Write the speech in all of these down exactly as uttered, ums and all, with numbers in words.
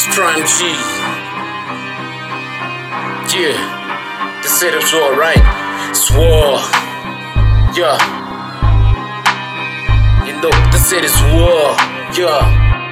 Prime G. Yeah, the setup's alright. Swore. Yeah. You know, the setup's war. Yeah.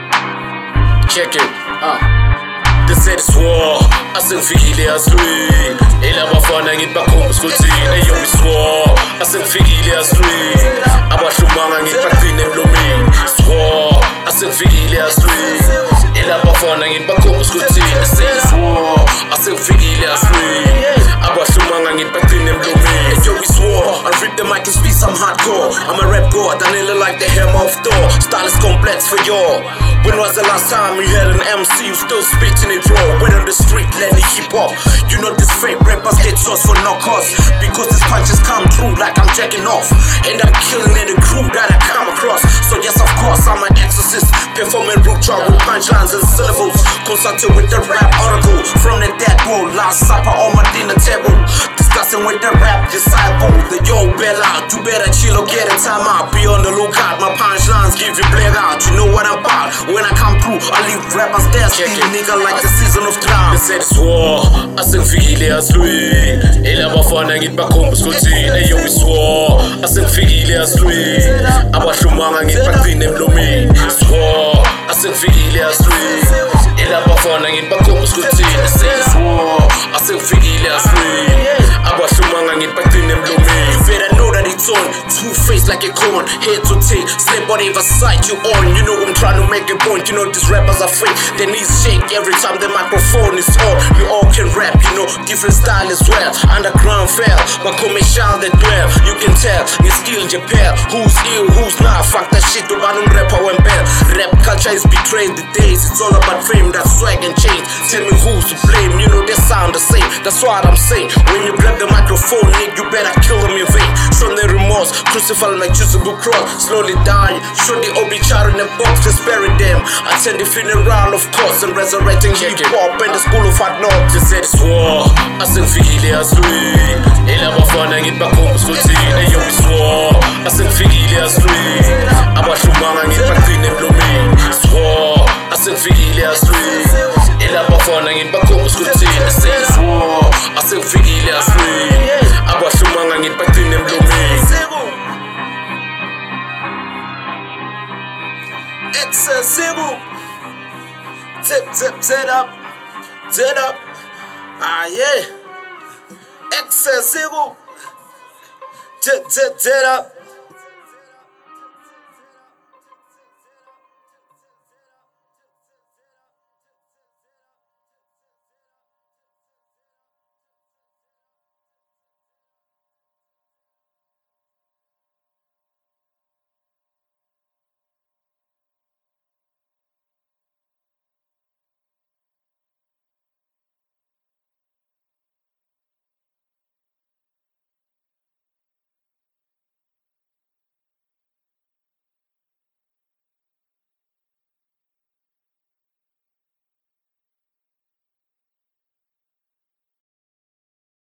Check it. Uh. The setup's war. Asengifikile aswing. Elabafana ngibakhombisa ukuthi eyo iswore. Asengifikile aswing. Abahlumanga ngibaqine emlomeni. Swore. Asengifikile aswing. Elabafana ngibakhombisa ukuthi eseyiswore. Asengifikile aswing. Abahlumanga ngibaqine emlomeni. Eyo iswore. I rip the mic and speak some hardcore. I'm a rap god, I nearly like the hammer of Thor. Style is complex for y'all. When was the last time you had an M C who still spitting it raw? Went on the street, learning hip hop. You know this fake rappers get sauce for no cost, because these punches come through like I'm jacking off, and I'm killing any crew that I come across. So yes, of course, I'm an exorcist, performing root track with punchlines and syllables, consulting with the rap oracle from the dead world. Last supper on my dinner table, discussing with the rap disciple. The yo Bella, you better chill or get a time out. Be on the lookout, my punchlines give you black out. You know what I'm about. When I come through, I leave rappers there, still nigga like the season of drought. The set is war, asengifikile aswing. Elabafana ngibakhombisa ukuthi eyo iswore. Asengifikile aswing. Abahlumanga ngibaqine emlomeni. Swore, asengifikile aswing. Elabafana ngibakhombisa ukuthi eseyiswore. Asengifikile aswing. Abahlumanga ngibaqine emlomeni. You better know that it's on, two-faced like a corn, head to tail, slip whatever side you on. You know I'm trying to make a point, you know these rappers are fake. Their knees shake every time the microphone is on. You all can rap, you know, different style as well. Underground fell, but commercial they dwell. You can tell, you skill Japan. Who's ill, who's not, fuck that shit, nobody rapper when bell. Rap culture is betrayed the days, it's all about fame, that swag and change. Tell me who's to blame, you know they sound the same, that's what I'm saying. When you grab the microphone, Nick, you better kill them in vain. Show them remorse, crucify my choosable cross. Slowly die, show the obituary in a box, just bury them. Attend the funeral, of course, and resurrecting hip-hop and the school of hard knocks. They said it's war, asengifikile aswing. Elabafana ngibakhombisa ukuthi eyo iswore. Asengifikile aswing. Abahlumanga ngibaqine emlomeni. Swore, asengifikile aswing. Elabafana ngibakhombisa ukuthi eseyiswore. Asengifikile aswing. Abahlumanga ngibaqine emlomeni. Accessible. Tip, tip, tip up. Tip up. Ah, yeah. Accessible. Tip, tip, tip up.